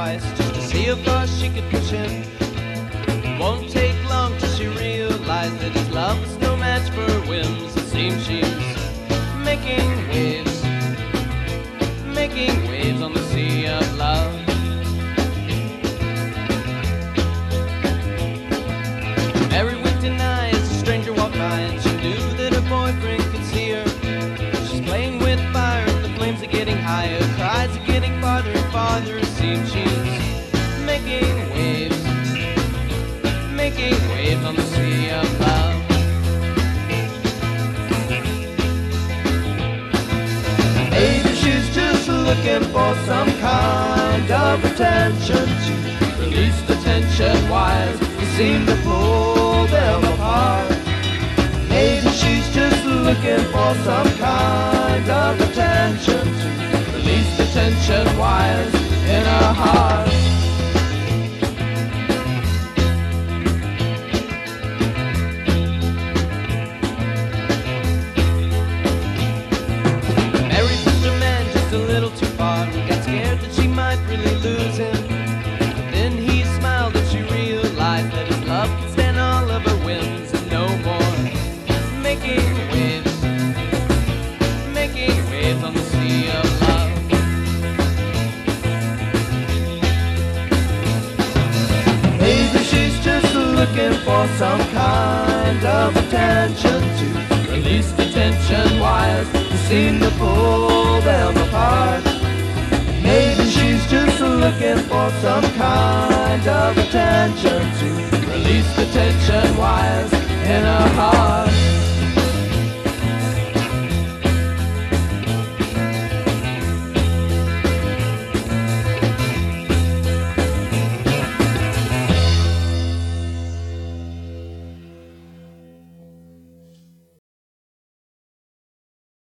twice just to see how far she could push him. It won't take long till she realized that his love was no match for her whims. It seems she's making waves on the sea of love. Every winter night as a stranger walked by and she knew that her boyfriend could see her. She's playing with fire and the flames are getting higher, cries are getting farther and farther. It seems she's making waves on the sea of love. Maybe she's just looking for some kind of attention to release the tension wires that seem to pull them apart. Maybe she's just looking for some kind of attention to release the tension wires in her heart. A little too far, got scared that she might really lose him. But then he smiled and she realized that his love could stand all of her whims and no more making waves on the sea of love. Maybe she's just looking for some kind of attention to release the tension wires that seem to pull them apart. Maybe she's just looking for some kind of attention to release the tension wires in her heart.